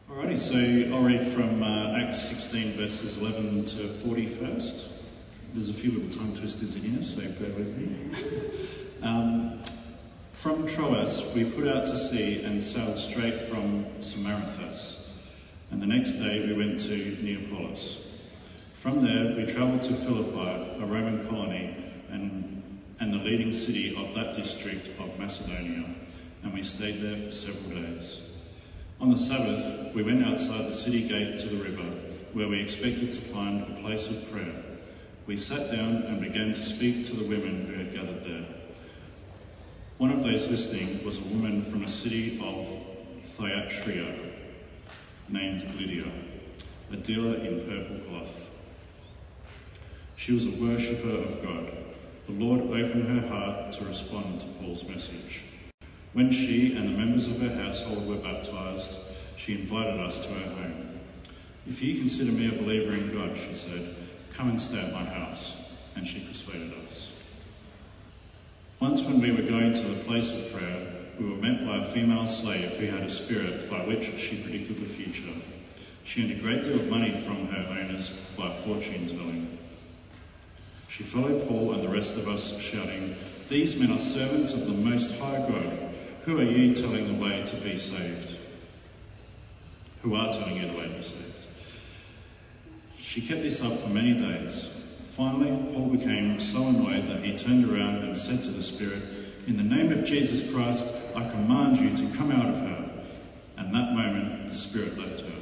Alrighty, so I'll read from Acts 16 verses 11 to 40 first. There's a few little tongue twisters in here, so bear with me. From Troas we put out to sea and sailed straight from Samothrace, and the next day we went to Neapolis. From there we travelled to Philippi, a Roman colony, and the leading city of that district of Macedonia, and we stayed there for several days. On the Sabbath, we went outside the city gate to the river, where we expected to find a place of prayer. We sat down and began to speak to the women who had gathered there. One of those listening was a woman from a city of Thyatira named Lydia, a dealer in purple cloth. She was a worshipper of God. The Lord opened her heart to respond to Paul's message. When she and the members of her household were baptised, she invited us to her home. "If you consider me a believer in God," she said, "come and stay at my house." And she persuaded us. Once when we were going to the place of prayer, we were met by a female slave who had a spirit by which she predicted the future. She earned a great deal of money from her owners by fortune telling. She followed Paul and the rest of us, shouting, "These men are servants of the Most High God. Who are you telling the way to be saved? Who are telling you the way to be saved?" She kept this up for many days. Finally, Paul became so annoyed that he turned around and said to the spirit, "In the name of Jesus Christ, I command you to come out of her." And that moment, the spirit left her.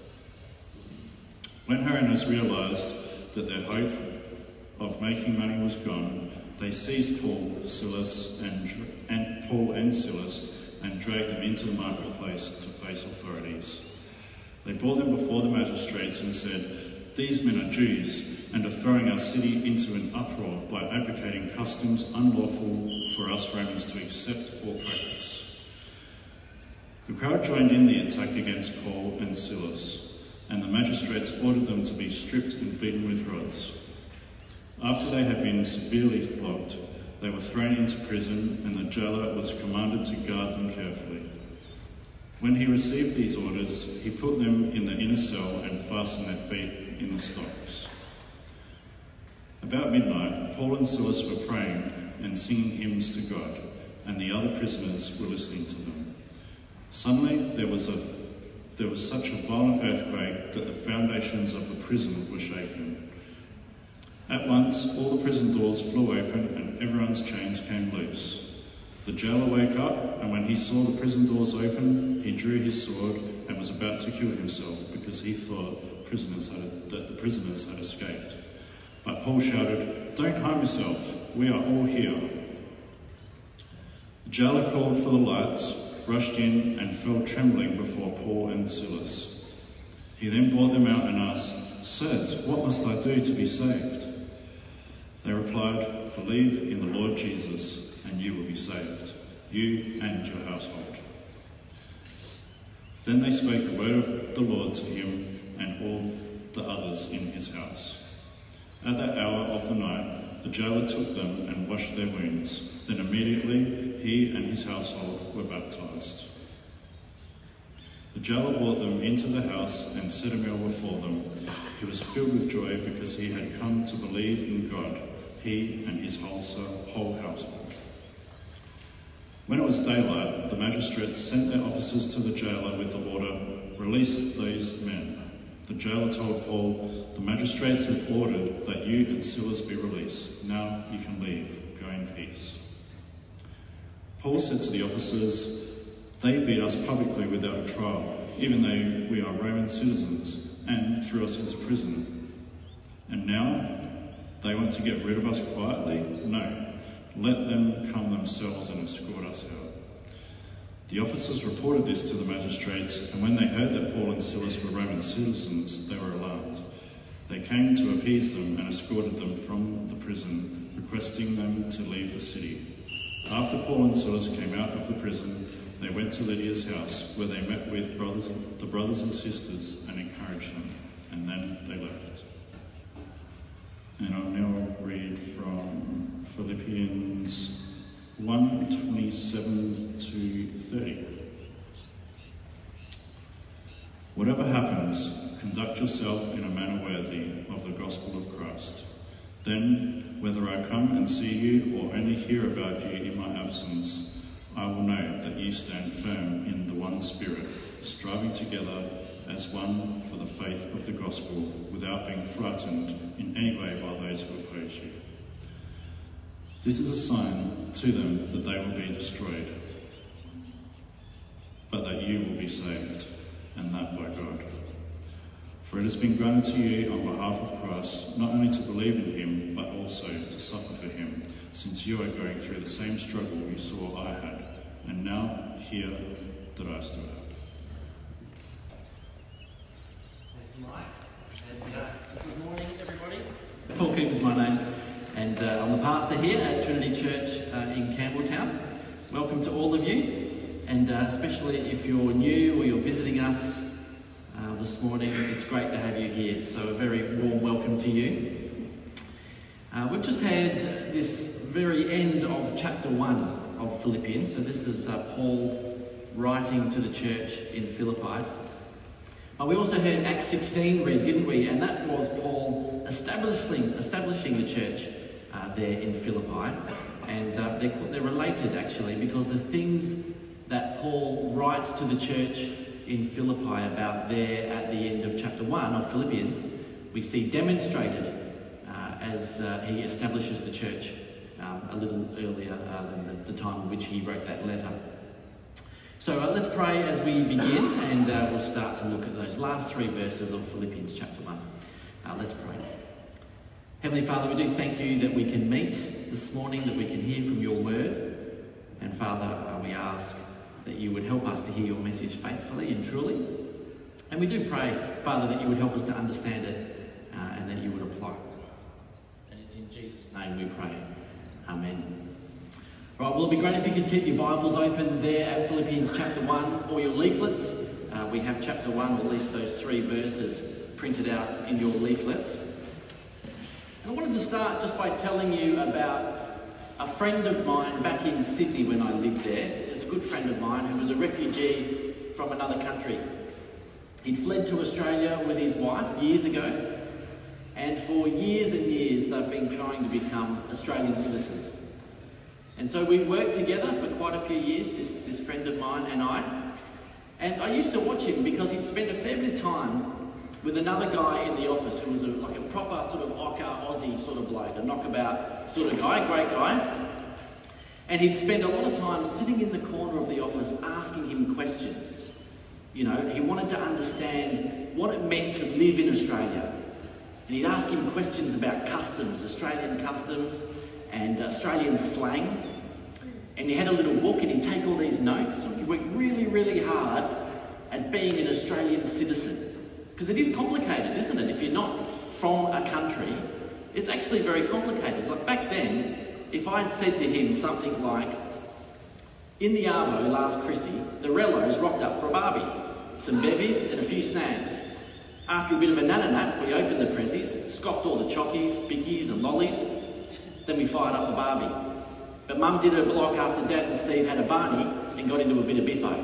When her owners realised that their hope of making money was gone, they seized Paul and Silas and dragged them into the marketplace to face authorities. They brought them before the magistrates and said, "These men are Jews and are throwing our city into an uproar by advocating customs unlawful for us Romans to accept or practice." The crowd joined in the attack against Paul and Silas, and the magistrates ordered them to be stripped and beaten with rods. After they had been severely flogged, they were thrown into prison, and the jailer was commanded to guard them carefully. When he received these orders, he put them in the inner cell and fastened their feet in the stocks. About midnight, Paul and Silas were praying and singing hymns to God, and the other prisoners were listening to them. Suddenly, there was such a violent earthquake that the foundations of the prison were shaken. At once, all the prison doors flew open and everyone's chains came loose. The jailer woke up, and when he saw the prison doors open, he drew his sword and was about to kill himself because he thought that the prisoners had escaped. But Paul shouted, "Don't harm yourself, we are all here." The jailer called for the lights, rushed in and fell trembling before Paul and Silas. He then brought them out and asked, "Sirs, what must I do to be saved?" They replied, "Believe in the Lord Jesus and you will be saved, you and your household." Then they spoke the word of the Lord to him and all the others in his house. At that hour of the night, the jailer took them and washed their wounds. Then immediately he and his household were baptised. The jailer brought them into the house and set a meal before them. He was filled with joy because he had come to believe in God, he and his whole household. When it was daylight, the magistrates sent their officers to the jailer with the order, "Release those men." The jailer told Paul, "The magistrates have ordered that you and Silas be released. Now you can leave. Go in peace." Paul said to the officers, "They beat us publicly without a trial, even though we are Roman citizens, and threw us into prison. And now they want to get rid of us quietly? No, let them come themselves and escort us out." The officers reported this to the magistrates, and when they heard that Paul and Silas were Roman citizens, they were alarmed. They came to appease them and escorted them from the prison, requesting them to leave the city. After Paul and Silas came out of the prison, they went to Lydia's house, where they met with the brothers and sisters and encouraged them, and then they left. And I'll now read from Philippians 1:27 to 30. Whatever happens, conduct yourself in a manner worthy of the gospel of Christ. Then, whether I come and see you or only hear about you in my absence, I will know that you stand firm in the one Spirit, striving together as one for the faith of the gospel, without being frightened in any way by those who oppose you. This is a sign to them that they will be destroyed, but that you will be saved, and that by God. For it has been granted to you on behalf of Christ not only to believe in him, but also to suffer for him, since you are going through the same struggle you saw I had, and now hear that I still have. Thanks, Mike. And good morning, everybody. Paul Cooper's my name, and I'm the pastor here at Trinity Church in Campbelltown. Welcome to all of you, and especially if you're new or you're visiting us this morning, it's great to have you here. So a very warm welcome to you. We've just had this very end of chapter 1 of Philippians. So this is Paul writing to the church in Philippi. We also heard Acts 16 read, didn't we? And that was Paul establishing the church there in Philippi. And they're related, actually, because the things that Paul writes to the church in Philippi about there at the end of chapter 1 of Philippians, we see demonstrated as he establishes the church a little earlier than the time in which he wrote that letter. So let's pray as we begin, and we'll start to look at those last 3 verses of Philippians chapter 1. Let's pray. Heavenly Father, we do thank you that we can meet this morning, that we can hear from your word. And Father, we ask that you would help us to hear your message faithfully and truly. And we do pray, Father, that you would help us to understand it and that you would apply it. And it's in Jesus' name we pray. Amen. Right, well, it'd be great if you could keep your Bibles open there at Philippians chapter 1 or your leaflets. We have chapter 1, or at least those 3 verses printed out in your leaflets. And I wanted to start just by telling you about a friend of mine back in Sydney when I lived there. A good friend of mine who was a refugee from another country. He'd fled to Australia with his wife years ago, and for years and years they've been trying to become Australian citizens. And so we worked together for quite a few years, this friend of mine and I. And I used to watch him because he'd spent a fair bit of time with another guy in the office who was like a proper sort of Ocker Aussie sort of bloke, a knockabout sort of guy, great guy. And he'd spend a lot of time sitting in the corner of the office asking him questions. You know, he wanted to understand what it meant to live in Australia. And he'd ask him questions about customs, Australian customs and Australian slang. And he had a little book and he'd take all these notes. He worked really, really hard at being an Australian citizen. Because it is complicated, isn't it? If you're not from a country, it's actually very complicated. Like back then, if I'd said to him something like, in the Arvo last Chrissy, the Rellos rocked up for a barbie, some bevies and a few snags. After a bit of a nananap, we opened the prezzies, scoffed all the chockies, bickies and lollies, then we fired up the barbie. But Mum did her block after Dad and Steve had a Barney and got into a bit of biffo.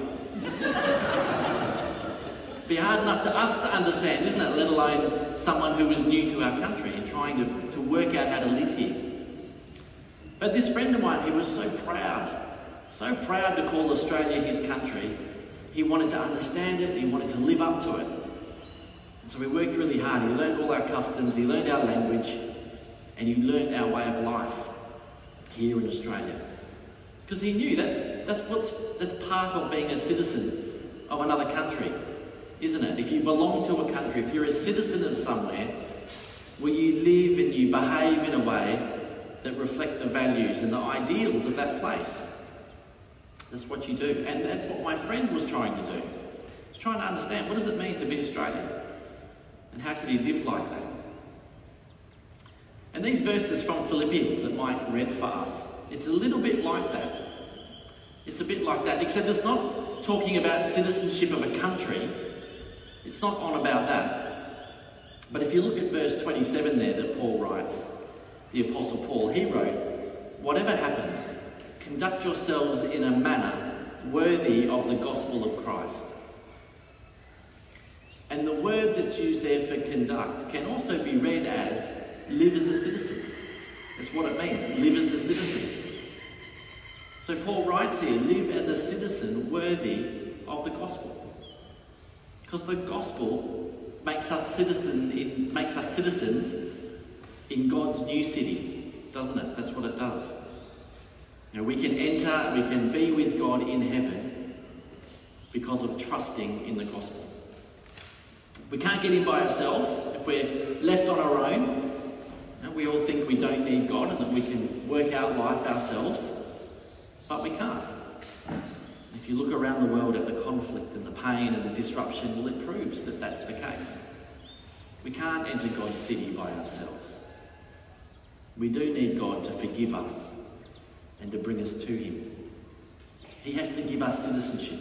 Be hard enough to us to understand, isn't it? Let alone someone who was new to our country and trying to work out how to live here. But this friend of mine, he was so proud to call Australia his country. He wanted to understand it, he wanted to live up to it. And so we worked really hard. He learned all our customs, he learned our language, and he learned our way of life here in Australia. Because he knew that's part of being a citizen of another country, isn't it? If you belong to a country, if you're a citizen of somewhere, where you live and you behave in a way that reflect the values and the ideals of that place. That's what you do. And that's what my friend was trying to do. He was trying to understand, what does it mean to be Australian? And how could he live like that? And these verses from Philippians that Mike read for us, it's a little bit like that. It's a bit like that, except it's not talking about citizenship of a country. It's not on about that. But if you look at verse 27 there that Paul writes, the Apostle Paul, he wrote, "Whatever happens, conduct yourselves in a manner worthy of the gospel of Christ." And the word that's used there for conduct can also be read as live as a citizen. That's what it means, live as a citizen. So Paul writes here, live as a citizen worthy of the gospel. Because the gospel makes us citizens in God's new city, doesn't it? That's what it does. We can enter, we can be with God in heaven because of trusting in the gospel. We can't get in by ourselves. If we're left on our own, we all think we don't need God and that we can work out life ourselves, but we can't. If you look around the world at the conflict and the pain and the disruption, well, it proves that that's the case. We can't enter God's city by ourselves. We do need God to forgive us and to bring us to him. He has to give us citizenship.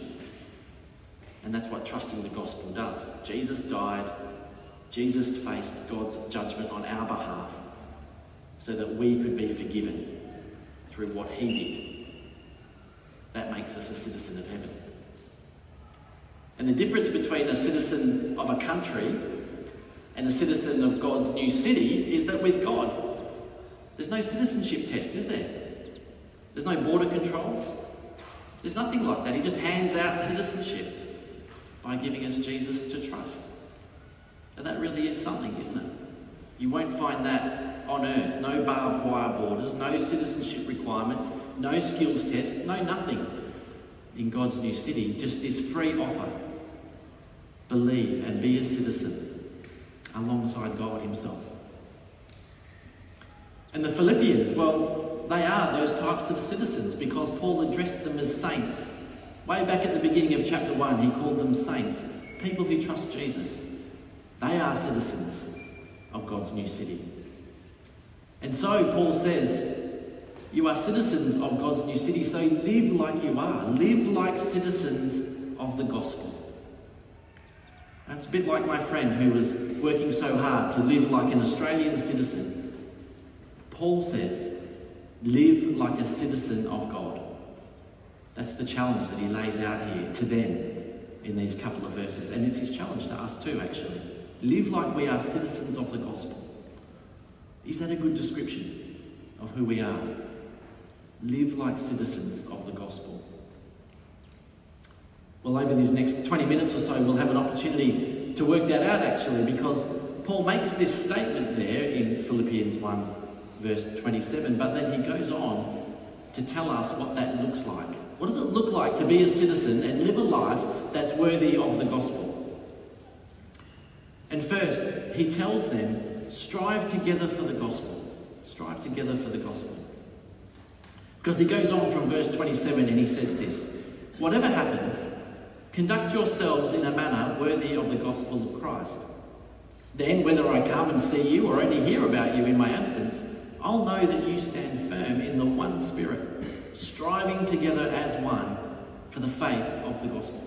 And that's what trusting the gospel does. Jesus died. Jesus faced God's judgment on our behalf so that we could be forgiven through what he did. That makes us a citizen of heaven. And the difference between a citizen of a country and a citizen of God's new city is that with God, there's no citizenship test, is there? There's no border controls. There's nothing like that. He just hands out citizenship by giving us Jesus to trust. And that really is something, isn't it? You won't find that on earth. No barbed wire borders, no citizenship requirements, no skills tests, no nothing in God's new city. Just this free offer. Believe and be a citizen alongside God himself. And the Philippians, well, they are those types of citizens because Paul addressed them as saints. Way back at the beginning of chapter 1, he called them saints, people who trust Jesus. They are citizens of God's new city. And so Paul says, you are citizens of God's new city, so live like you are. Live like citizens of the gospel. That's a bit like my friend who was working so hard to live like an Australian citizen. Paul says, live like a citizen of God. That's the challenge that he lays out here to them in these couple of verses. And it's his challenge to us too, actually. Live like we are citizens of the gospel. Is that a good description of who we are? Live like citizens of the gospel. Well, over these next 20 minutes or so, we'll have an opportunity to work that out, actually, because Paul makes this statement there in Philippians 1, verse 27, but then he goes on to tell us what that looks like. What does it look like to be a citizen and live a life that's worthy of the gospel? And first, he tells them, strive together for the gospel. Strive together for the gospel. Because he goes on from verse 27 and he says this, whatever happens, conduct yourselves in a manner worthy of the gospel of Christ. Then, whether I come and see you or only hear about you in my absence, I'll know that you stand firm in the one spirit, striving together as one for the faith of the gospel.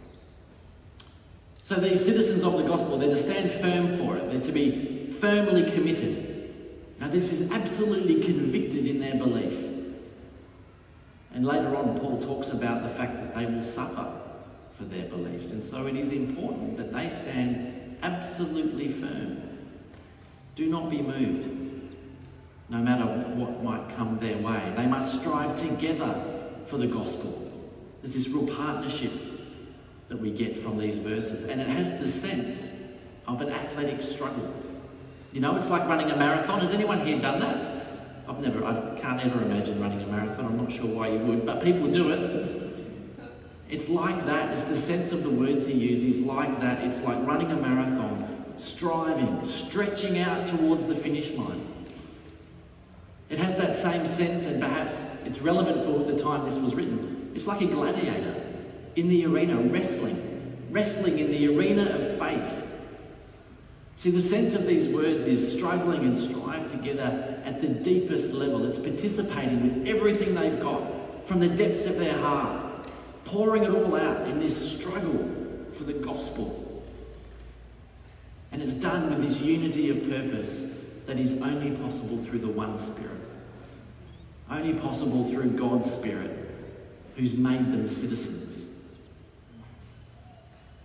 So these citizens of the gospel, they're to stand firm for it. They're to be firmly committed. Now this is absolutely convicted in their belief. And later on, Paul talks about the fact that they will suffer for their beliefs. And so it is important that they stand absolutely firm. Do not be moved, no matter what might come their way. They must strive together for the gospel. There's this real partnership that we get from these verses, and it has the sense of an athletic struggle. You know, it's like running a marathon. Has anyone here done that? I can't ever imagine running a marathon. I'm not sure why you would, but people do it. It's like that. It's the sense of the words he uses like that. It's like running a marathon, striving, stretching out towards the finish line. It has that same sense, and perhaps it's relevant for the time this was written. It's like a gladiator in the arena, wrestling in the arena of faith. See, the sense of these words is struggling and strive together at the deepest level. It's participating with everything they've got from the depths of their heart, pouring it all out in this struggle for the gospel. And it's done with this unity of purpose that is only possible through the one Spirit. Only possible through God's Spirit, who's made them citizens.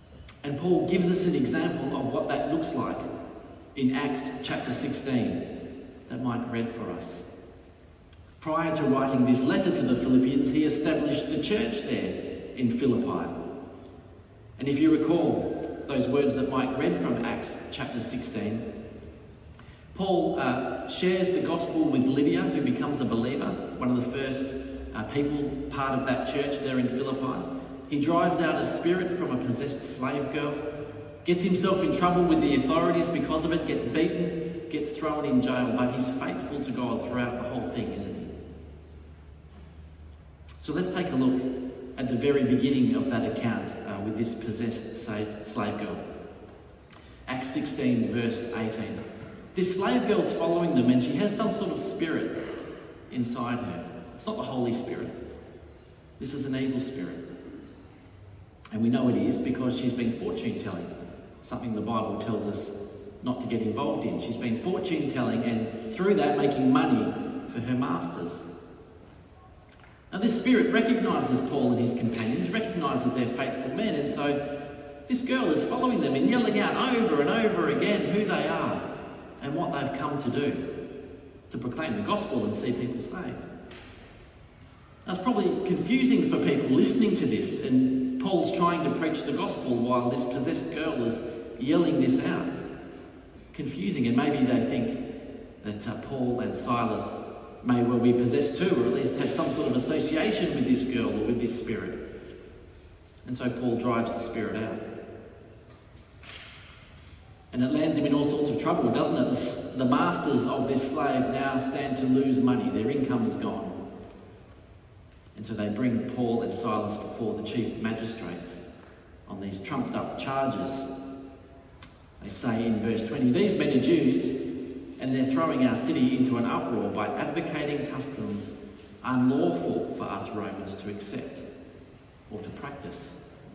And Paul gives us an example of what that looks like in Acts chapter 16 that Mike read for us. Prior to writing this letter to the Philippians, he established the church there in Philippi. And if you recall those words that Mike read from Acts chapter 16, Paul shares the gospel with Lydia, who becomes a believer, one of the first people part of that church there in Philippi. He drives out a spirit from a possessed slave girl, gets himself in trouble with the authorities because of it, gets beaten, gets thrown in jail, but he's faithful to God throughout the whole thing, isn't he? So let's take a look at the very beginning of that account with this possessed slave girl. Acts 16 verse 18. This slave girl's following them and she has some sort of spirit inside her. It's not the Holy Spirit. This is an evil spirit. And we know it is because she's been fortune telling, something the Bible tells us not to get involved in. She's been fortune telling and through that making money for her masters. Now this spirit recognises Paul and his companions, recognises they're faithful men, and so this girl is following them and yelling out over and over again who they are and what they've come to do, to proclaim the gospel and see people saved. Now it's probably confusing for people listening to this, and Paul's trying to preach the gospel while this possessed girl is yelling this out. Confusing, and maybe they think that Paul and Silas may well be possessed too, or at least have some sort of association with this girl or with this spirit. And so Paul drives the spirit out. And it lands him in all sorts of trouble, doesn't it? The masters of this slave now stand to lose money. Their income is gone. And so they bring Paul and Silas before the chief magistrates on these trumped up charges. They say in verse 20, "These men are Jews, and they're throwing our city into an uproar by advocating customs unlawful for us Romans to accept or to practice."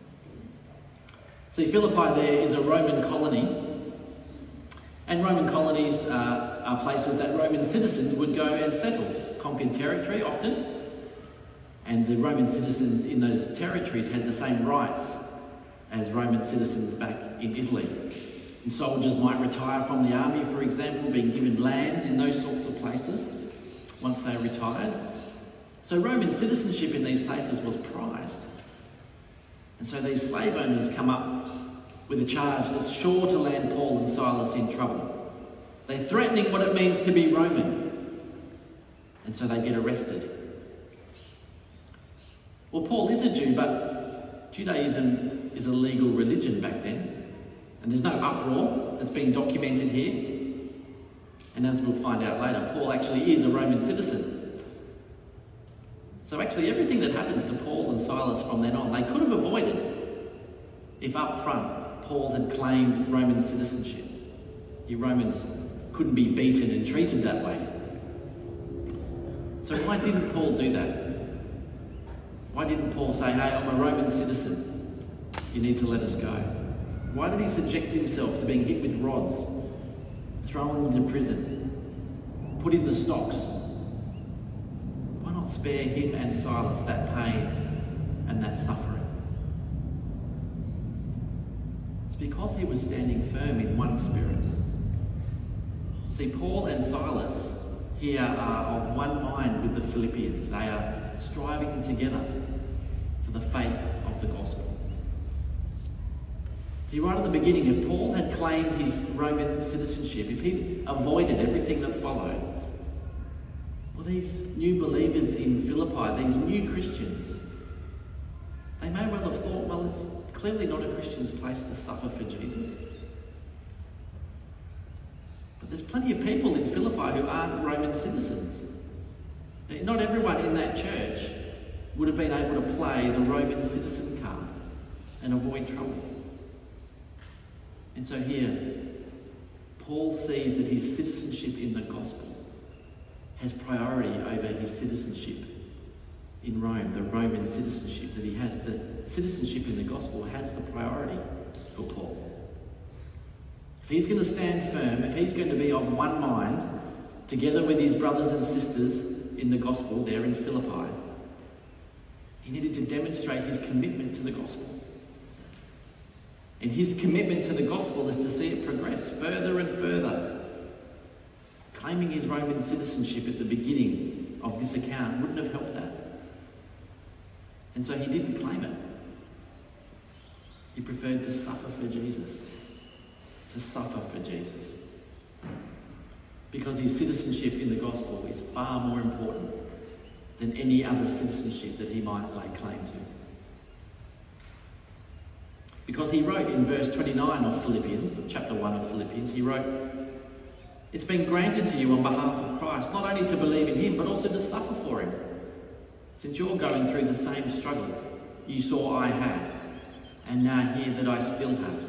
See, Philippi there is a Roman colony, and Roman colonies are places that Roman citizens would go and settle, conquered territory often, and the Roman citizens in those territories had the same rights as Roman citizens back in Italy. And soldiers might retire from the army, for example, being given land in those sorts of places once they retired. So Roman citizenship in these places was prized. And so these slave owners come up with a charge that's sure to land Paul and Silas in trouble. They're threatening what it means to be Roman. And so they get arrested. Well, Paul is a Jew, but Judaism is a legal religion back then. And there's no uproar that's been documented here. And as we'll find out later, Paul actually is a Roman citizen. So actually everything that happens to Paul and Silas from then on, they could have avoided if up front Paul had claimed Roman citizenship. You Romans couldn't be beaten and treated that way. So why didn't Paul do that? Why didn't Paul say, "Hey, I'm a Roman citizen. You need to let us go"? Why did he subject himself to being hit with rods, thrown into prison, put in the stocks? Why not spare him and Silas that pain and that suffering? It's because he was standing firm in one spirit. See, Paul and Silas here are of one mind with the Philippians. They are striving together for the faith of the gospel. See, right at the beginning, if Paul had claimed his Roman citizenship, if he avoided everything that followed, well, these new believers in Philippi, these new Christians, they may well have thought, well, it's clearly not a Christian's place to suffer for Jesus. But there's plenty of people in Philippi who aren't Roman citizens. Not everyone in that church would have been able to play the Roman citizen card and avoid trouble. And so here, Paul sees that his citizenship in the gospel has priority over his citizenship in Rome, the Roman citizenship that he has. The citizenship in the gospel has the priority for Paul. If he's going to stand firm, if he's going to be of one mind, together with his brothers and sisters in the gospel there in Philippi, he needed to demonstrate his commitment to the gospel. And his commitment to the gospel is to see it progress further and further. Claiming his Roman citizenship at the beginning of this account wouldn't have helped that. And so he didn't claim it. He preferred to suffer for Jesus. To suffer for Jesus. Because his citizenship in the gospel is far more important than any other citizenship that he might lay claim to. Because he wrote in verse 29 of Philippians, of chapter 1 of Philippians, he wrote, "It's been granted to you on behalf of Christ, not only to believe in him, but also to suffer for him. Since you're going through the same struggle you saw I had, and now hear that I still have."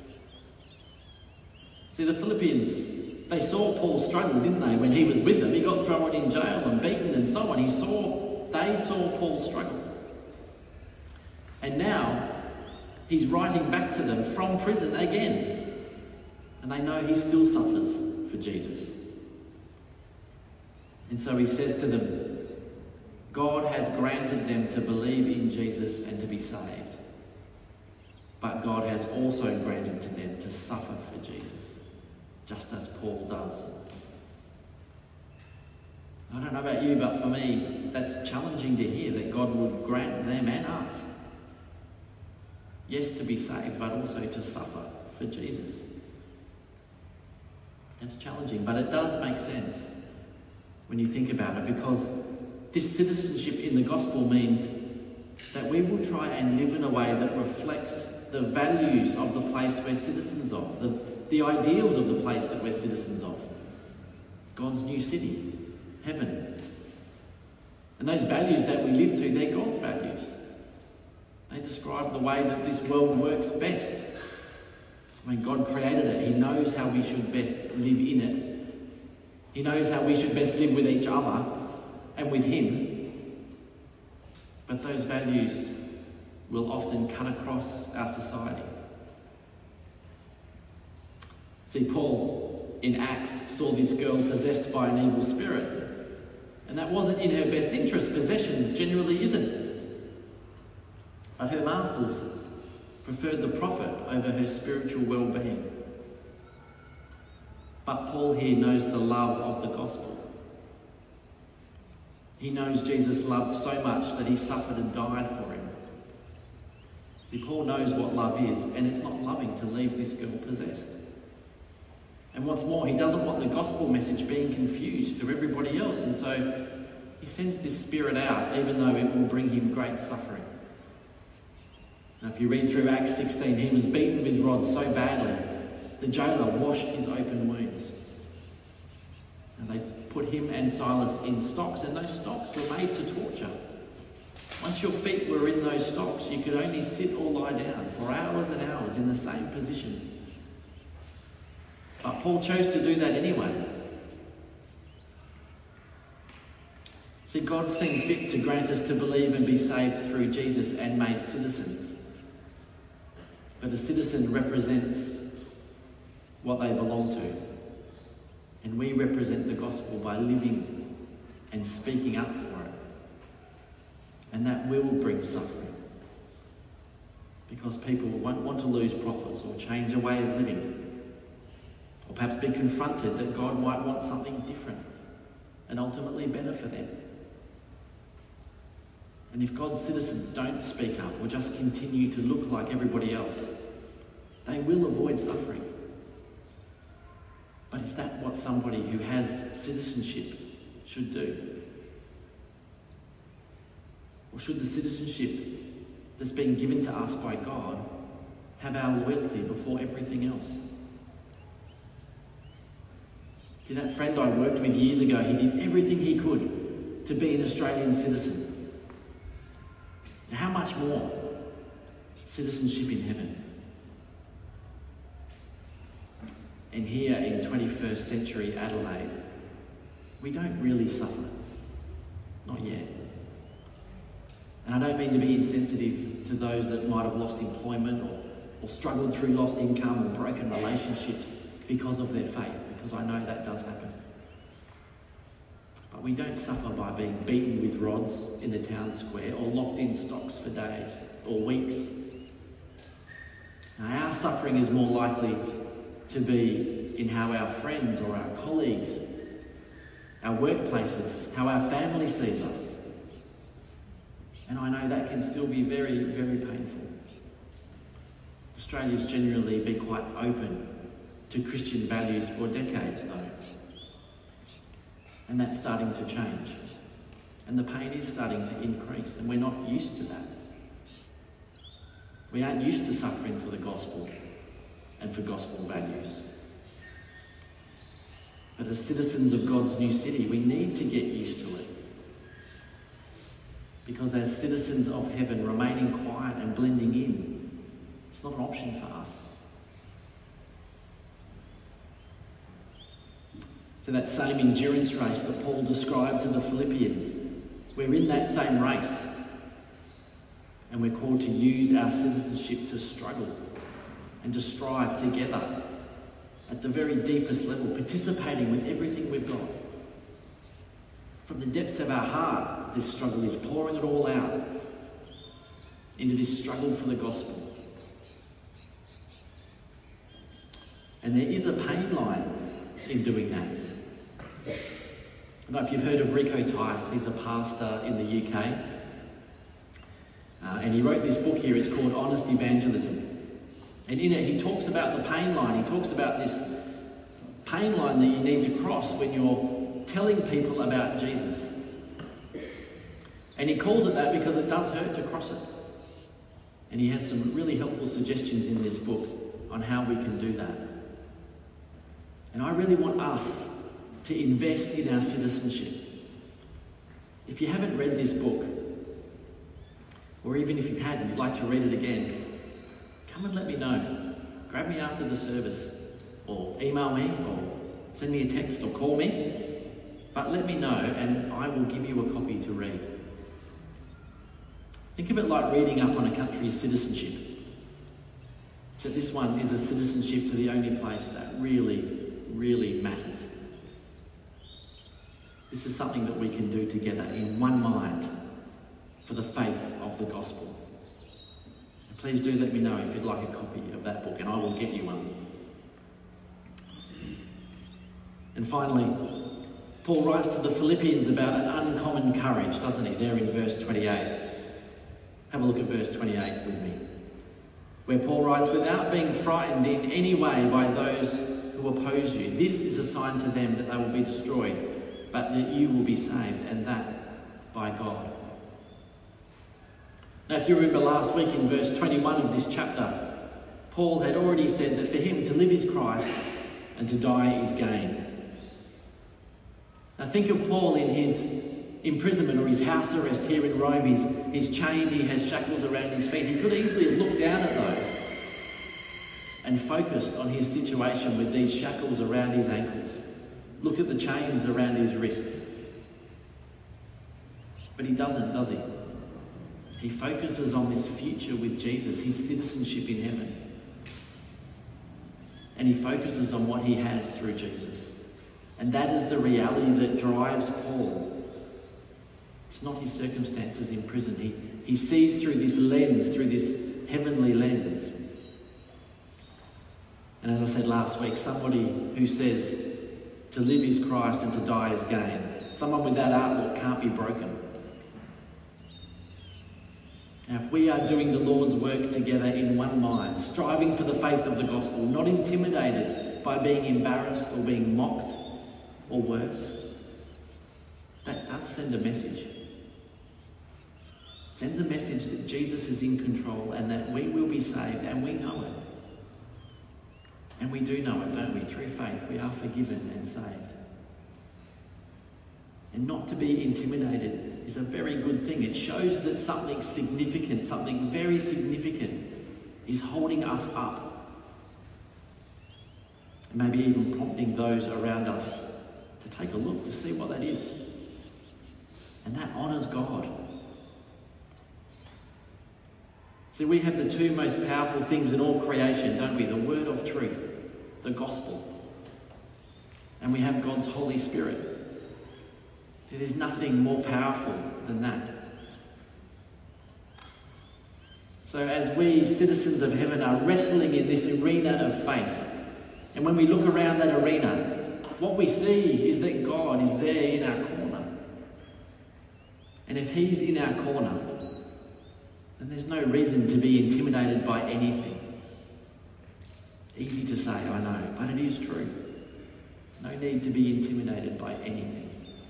See, the Philippians, they saw Paul struggle, didn't they, when he was with them? He got thrown in jail and beaten and so on. They saw Paul struggle. And now he's writing back to them from prison again. And they know he still suffers for Jesus. And so he says to them, God has granted them to believe in Jesus and to be saved. But God has also granted to them to suffer for Jesus, just as Paul does. I don't know about you, but for me, that's challenging to hear, that God would grant them and us, yes, to be saved, but also to suffer for Jesus. It's challenging, but it does make sense when you think about it, because this citizenship in the gospel means that we will try and live in a way that reflects the values of the place we're citizens of, the ideals of the place that we're citizens of. God's new city, heaven. And those values that we live to, they're God's values. They describe the way that this world works best. I mean, God created it. He knows how we should best live in it. He knows how we should best live with each other and with him. But those values will often cut across our society. See, Paul in Acts saw this girl possessed by an evil spirit. And that wasn't in her best interest. Possession generally isn't. But her masters preferred the profit over her spiritual well-being. But Paul here knows the love of the gospel. He knows Jesus loved so much that he suffered and died for him. See, Paul knows what love is, and it's not loving to leave this girl possessed. And what's more, he doesn't want the gospel message being confused to everybody else, and so he sends this spirit out, even though it will bring him great suffering. Now, if you read through Acts 16, he was beaten with rods so badly, the jailer washed his open wounds. And they put him and Silas in stocks, and those stocks were made to torture. Once your feet were in those stocks, you could only sit or lie down for hours and hours in the same position. But Paul chose to do that anyway. See, God seemed fit to grant us to believe and be saved through Jesus and made citizens. But a citizen represents what they belong to. And we represent the gospel by living and speaking up for it. And that will bring suffering. Because people won't want to lose profits or change a way of living. Or perhaps be confronted that God might want something different and ultimately better for them. And if God's citizens don't speak up or just continue to look like everybody else, they will avoid suffering. But is that what somebody who has citizenship should do? Or should the citizenship that's been given to us by God have our loyalty before everything else? See, that friend I worked with years ago, he did everything he could to be an Australian citizen. How much more citizenship in heaven? And here in 21st century Adelaide, we don't really suffer. Not yet. And I don't mean to be insensitive to those that might have lost employment or struggled through lost income or broken relationships because of their faith, because I know that does happen. But we don't suffer by being beaten with rods in the town square or locked in stocks for days or weeks. Now, our suffering is more likely to be in how our friends or our colleagues, our workplaces, how our family sees us. And I know that can still be very, very painful. Australia's generally been quite open to Christian values for decades, though. And that's starting to change. And the pain is starting to increase, and we're not used to that. We aren't used to suffering for the gospel and for gospel values. But as citizens of God's new city, we need to get used to it. Because as citizens of heaven, remaining quiet and blending in, it's not an option for us. So that same endurance race that Paul described to the Philippians, we're in that same race. And we're called to use our citizenship to struggle and to strive together at the very deepest level, participating with everything we've got. From the depths of our heart, this struggle is pouring it all out into this struggle for the gospel. And there is a pain line in doing that. I don't know if you've heard of Rico Tice. He's a pastor in the UK. And he wrote this book here. It's called Honest Evangelism. And in it, he talks about the pain line. He talks about this pain line that you need to cross when you're telling people about Jesus. And he calls it that because it does hurt to cross it. And he has some really helpful suggestions in this book on how we can do that. And I really want us to invest in our citizenship. If you haven't read this book, or even if you hadn't, you'd like to read it again, come and let me know. Grab me after the service, or email me, or send me a text, or call me. But let me know, and I will give you a copy to read. Think of it like reading up on a country's citizenship. So this one is a citizenship to the only place that really, really matters. This is something that we can do together in one mind for the faith of the gospel. And please do let me know if you'd like a copy of that book, and I will get you one. And finally, Paul writes to the Philippians about an uncommon courage, doesn't he? There in verse 28. Have a look at verse 28 with me. Where Paul writes, "Without being frightened in any way by those who oppose you, this is a sign to them that they will be destroyed, but that you will be saved, and that by God." Now, if you remember last week in verse 21 of this chapter, Paul had already said that for him to live is Christ and to die is gain. Now think of Paul in his imprisonment or his house arrest here in Rome. He's chained, he has shackles around his feet. He could easily have looked down at those and focused on his situation with these shackles around his ankles. Look at the chains around his wrists. But he doesn't, does he? He focuses on this future with Jesus, his citizenship in heaven. And he focuses on what he has through Jesus. And that is the reality that drives Paul. It's not his circumstances in prison. He sees through this lens, through this heavenly lens. And as I said last week, somebody who says to live is Christ and to die is gain, someone with that outlook can't be broken. Now, if we are doing the Lord's work together in one mind, striving for the faith of the gospel, not intimidated by being embarrassed or being mocked or worse, that does send a message. Sends a message that Jesus is in control and that we will be saved, and we know it. And we do know it, don't we? Through faith, we are forgiven and saved. And not to be intimidated is a very good thing. It shows that something significant, something very significant, is holding us up. And maybe even prompting those around us to take a look, to see what that is. And that honours God. See, we have the two most powerful things in all creation, don't we? The word of truth, the gospel. And we have God's Holy Spirit. There's nothing more powerful than that. So as we, citizens of heaven, are wrestling in this arena of faith, and when we look around that arena, what we see is that God is there in our corner. And if he's in our corner, then there's no reason to be intimidated by anything. Easy to say, I know, but it is true. No need to be intimidated by anything.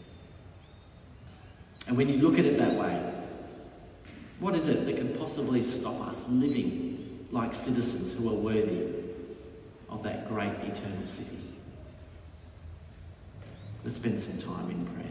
And when you look at it that way, what is it that can possibly stop us living like citizens who are worthy of that great eternal city? Let's spend some time in prayer.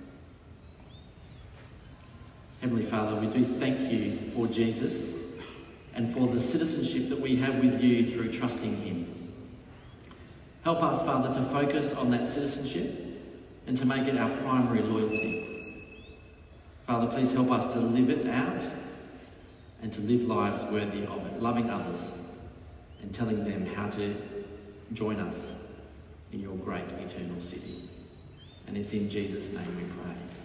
Heavenly Father, we do thank you for Jesus and for the citizenship that we have with you through trusting him. Help us, Father, to focus on that citizenship and to make it our primary loyalty. Father, please help us to live it out and to live lives worthy of it, loving others and telling them how to join us in your great eternal city. And it's in Jesus' name we pray.